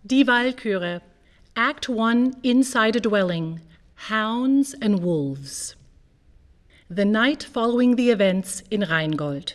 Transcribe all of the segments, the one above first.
Die Walküre, Act 1, Inside a Dwelling, Hounds and Wolves. The night following the events in Rheingold.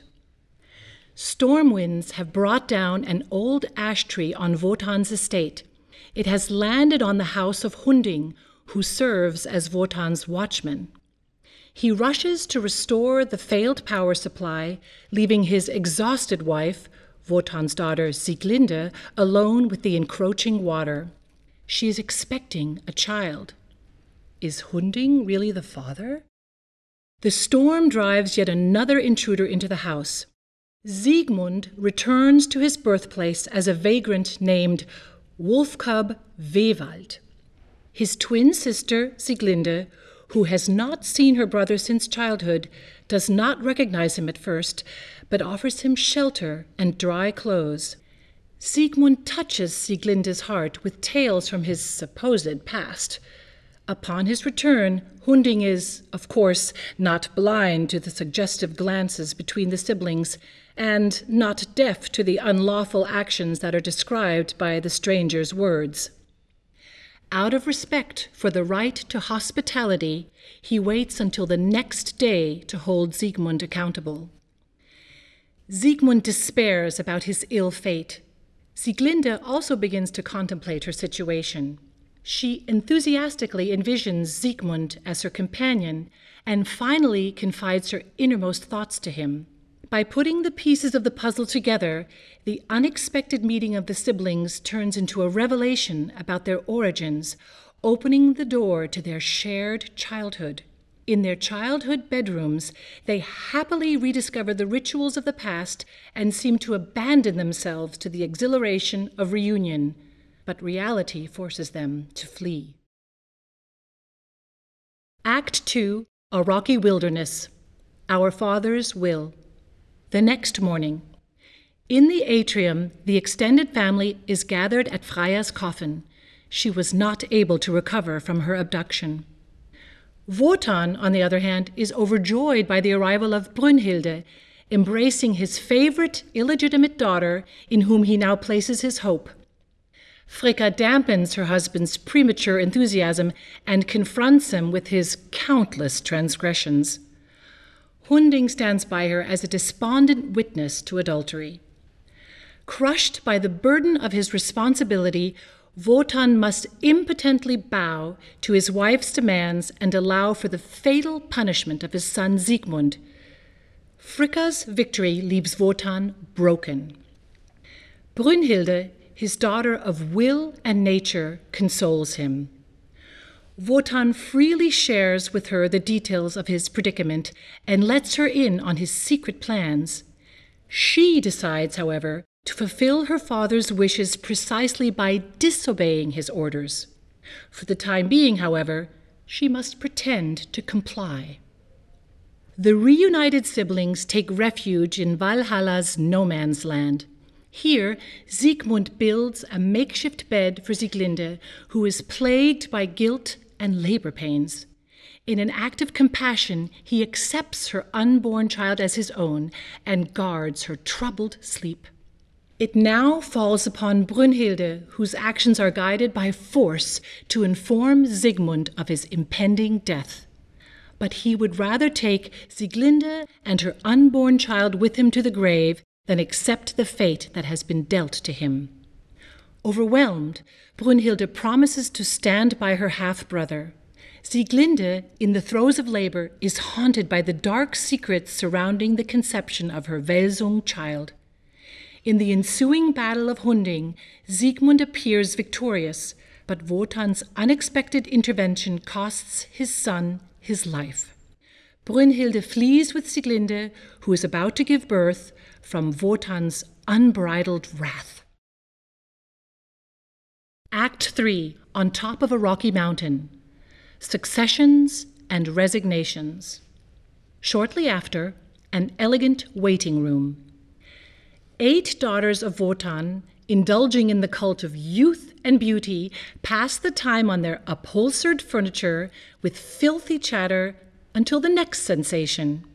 Storm winds have brought down an old ash tree on Wotan's estate. It has landed on the house of Hunding, who serves as Wotan's watchman. He rushes to restore the failed power supply, leaving his exhausted wife, Wotan's daughter Sieglinde, alone with the encroaching water. She is expecting a child. Is Hunding really the father? The storm drives yet another intruder into the house. Siegmund returns to his birthplace as a vagrant named Wolfcub Wewald. His twin sister, Sieglinde, who has not seen her brother since childhood, does not recognize him at first, but offers him shelter and dry clothes. Siegmund touches Sieglinde's heart with tales from his supposed past. Upon his return, Hunding is, of course, not blind to the suggestive glances between the siblings, and not deaf to the unlawful actions that are described by the stranger's words. Out of respect for the right to hospitality, he waits until the next day to hold Siegmund accountable. Siegmund despairs about his ill fate. Sieglinde also begins to contemplate her situation. She enthusiastically envisions Siegmund as her companion and finally confides her innermost thoughts to him. By putting the pieces of the puzzle together, the unexpected meeting of the siblings turns into a revelation about their origins, opening the door to their shared childhood. In their childhood bedrooms, they happily rediscover the rituals of the past and seem to abandon themselves to the exhilaration of reunion, but reality forces them to flee. Act 2, A Rocky Wilderness, Our Father's Will. The next morning, in the atrium, the extended family is gathered at Freya's coffin. She was not able to recover from her abduction. Wotan, on the other hand, is overjoyed by the arrival of Brünnhilde, embracing his favorite illegitimate daughter, in whom he now places his hope. Fricka dampens her husband's premature enthusiasm and confronts him with his countless transgressions. Hunding stands by her as a despondent witness to adultery. Crushed by the burden of his responsibility, Wotan must impotently bow to his wife's demands and allow for the fatal punishment of his son Siegmund. Fricka's victory leaves Wotan broken. Brünnhilde, his daughter of will and nature, consoles him. Wotan freely shares with her the details of his predicament and lets her in on his secret plans. She decides, however, to fulfill her father's wishes precisely by disobeying his orders. For the time being, however, she must pretend to comply. The reunited siblings take refuge in Valhalla's no-man's land. Here, Siegmund builds a makeshift bed for Sieglinde, who is plagued by guilt and labor pains. In an act of compassion, he accepts her unborn child as his own and guards her troubled sleep. It now falls upon Brünnhilde, whose actions are guided by force, to inform Siegmund of his impending death. But he would rather take Sieglinde and her unborn child with him to the grave than accept the fate that has been dealt to him. Overwhelmed, Brünnhilde promises to stand by her half-brother. Sieglinde, in the throes of labor, is haunted by the dark secrets surrounding the conception of her Welsung child. In the ensuing battle of Hunding, Siegmund appears victorious, but Wotan's unexpected intervention costs his son his life. Brünnhilde flees with Sieglinde, who is about to give birth, from Wotan's unbridled wrath. Act 3, On Top of a Rocky Mountain, Successions and Resignations. Shortly after, an elegant waiting room. 8 daughters of Wotan, indulging in the cult of youth and beauty, pass the time on their upholstered furniture with filthy chatter until the next sensation.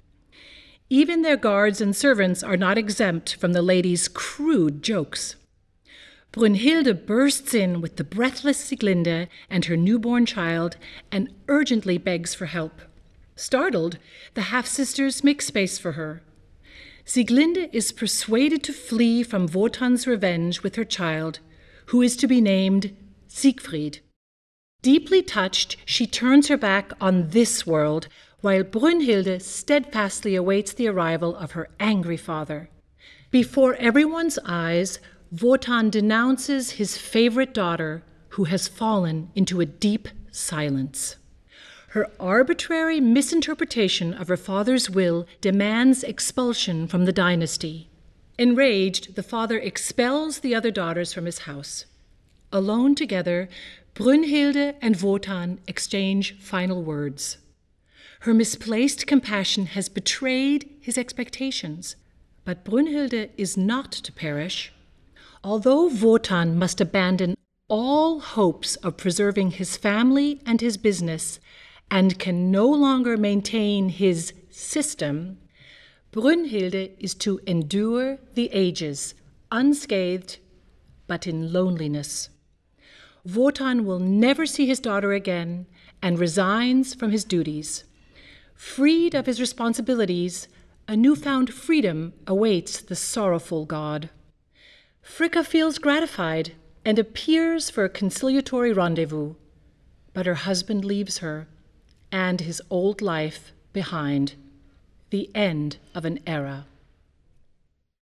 Even their guards and servants are not exempt from the ladies' crude jokes. Brünnhilde bursts in with the breathless Sieglinde and her newborn child and urgently begs for help. Startled, the half-sisters make space for her. Sieglinde is persuaded to flee from Wotan's revenge with her child, who is to be named Siegfried. Deeply touched, she turns her back on this world, while Brünnhilde steadfastly awaits the arrival of her angry father. Before everyone's eyes, Wotan denounces his favorite daughter, who has fallen into a deep silence. Her arbitrary misinterpretation of her father's will demands expulsion from the dynasty. Enraged, the father expels the other daughters from his house. Alone together, Brünnhilde and Wotan exchange final words. Her misplaced compassion has betrayed his expectations, but Brünnhilde is not to perish. Although Wotan must abandon all hopes of preserving his family and his business, and can no longer maintain his system, Brünnhilde is to endure the ages, unscathed, but in loneliness. Wotan will never see his daughter again and resigns from his duties. Freed of his responsibilities, a newfound freedom awaits the sorrowful god. Fricka feels gratified and appears for a conciliatory rendezvous, but her husband leaves her and his old life behind. The end of an era.